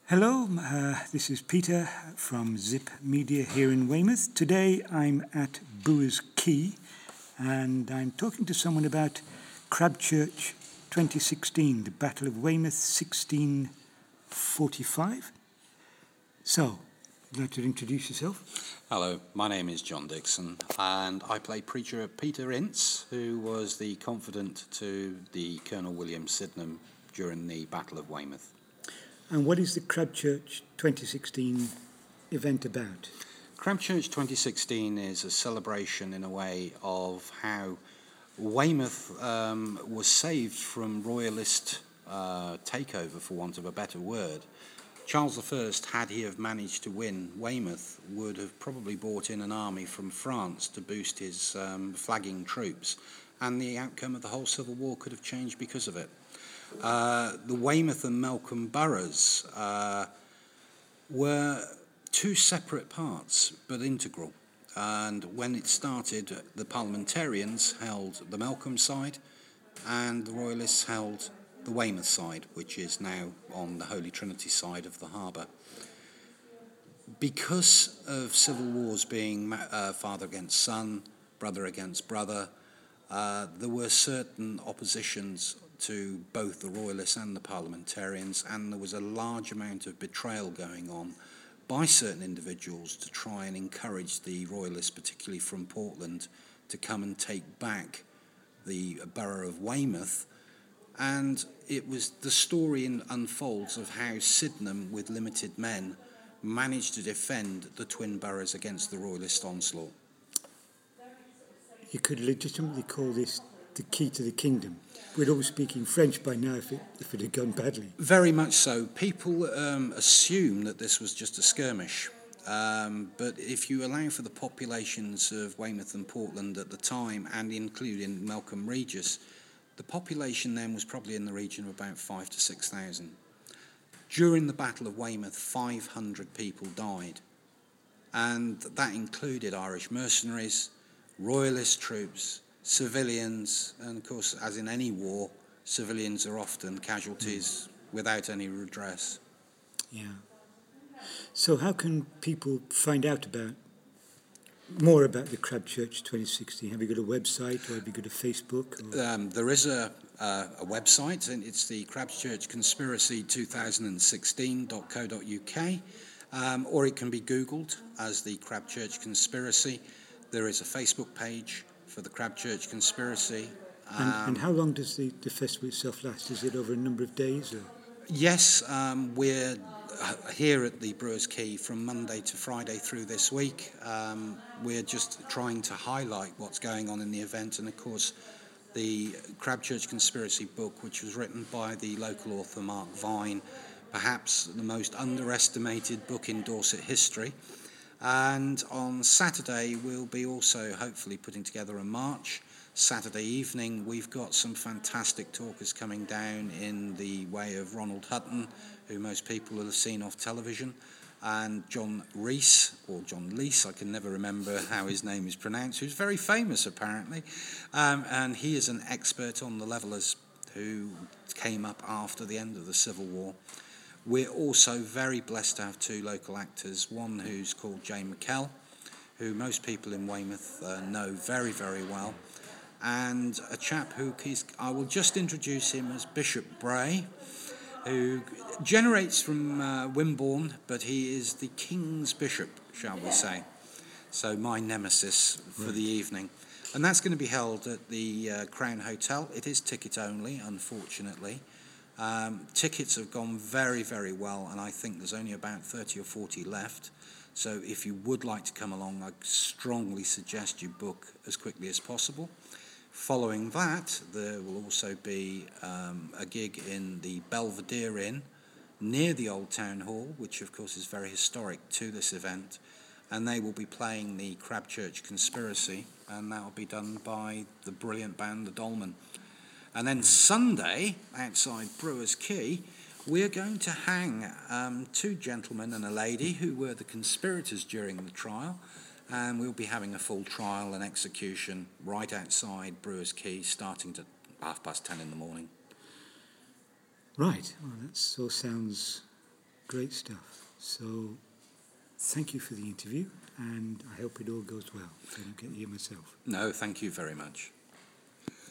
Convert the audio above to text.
Hello, this is Peter from Zip Media here in Weymouth. Today I'm at Brewers Quay and I'm talking to someone about Crabchurch 2016, the Battle of Weymouth 1645. So, would you like to introduce yourself? Hello, my name is John Dixon and I play Preacher Peter Ince, who was the confidant to the Colonel William Sydenham during the Battle of Weymouth. And what is the Crabchurch 2016 event about? Crabchurch 2016 is a celebration in a way of how Weymouth was saved from royalist takeover, for want of a better word. Charles I, had he have managed to win Weymouth, would have probably brought in an army from France to boost his flagging troops, and the outcome of the whole Civil War could have changed because of it. The Weymouth and Melcombe boroughs were two separate parts, but integral. And when it started, the parliamentarians held the Melcombe side, and the royalists held the Weymouth side, which is now on the Holy Trinity side of the harbour. Because of civil wars being father against son, brother against brother, there were certain oppositions to both the royalists and the parliamentarians, and there was a large amount of betrayal going on by certain individuals to try and encourage the royalists, particularly from Portland, to come and take back the borough of Weymouth. And it was the story unfolds of how Sydenham, with limited men, managed to defend the twin boroughs against the royalist onslaught. You could legitimately call this the key to the kingdom. We'd all be speaking French by now if it had gone badly. Very much so. People assume that this was just a skirmish. But if you allow for the populations of Weymouth and Portland at the time, and including Melcombe Regis, the population then was probably in the region of about 5,000 to 6,000. During the Battle of Weymouth, 500 people died. And that included Irish mercenaries, royalist troops, civilians, and of course, as in any war, civilians are often casualties without any redress. Yeah. So how can people find out more about the Crabchurch 2016? Have you got a website, or have you got a Facebook? There is a website, and it's the Crabchurch Conspiracy 2016.co.uk, or it can be Googled as the Crabchurch Conspiracy. There is a Facebook page for the Crabchurch Conspiracy. And how long does the festival itself last? Is it over a number of days? Or? Yes, we're here at the Brewers Quay from Monday to Friday through this week. We're just trying to highlight what's going on in the event, and of course the Crabchurch Conspiracy book, which was written by the local author Mark Vine, perhaps the most underestimated book in Dorset history. And on Saturday, we'll be also hopefully putting together a march. Saturday evening, we've got some fantastic talkers coming down in the way of Ronald Hutton, who most people will have seen off television, and John Rees, or John Lees, I can never remember how his name is pronounced, who's very famous apparently. And he is an expert on the Levellers who came up after the end of the Civil War. We're also very blessed to have two local actors, one who's called Jane McKell, who most people in Weymouth know very, very well, and a chap I will just introduce him as Bishop Bray, who generates from Wimborne, but he is the King's Bishop, shall we say. So my nemesis for the evening. And that's going to be held at the Crown Hotel. It is ticket only, unfortunately. Tickets have gone very, very well, and I think there's only about 30 or 40 left. So if you would like to come along, I strongly suggest you book as quickly as possible. Following that, there will also be a gig in the Belvedere Inn near the Old Town Hall, which of course is very historic to this event, and they will be playing the Crabchurch Conspiracy, and that will be done by the brilliant band, the Dolmen. And then Sunday, outside Brewers Quay, we're going to hang two gentlemen and a lady who were the conspirators during the trial, and we'll be having a full trial and execution right outside Brewers Quay, starting at 10:30 in the morning. Right. Well, that all sounds Great stuff. So thank you for the interview, and I hope it all goes well, so I don't get here myself. No, thank you very much.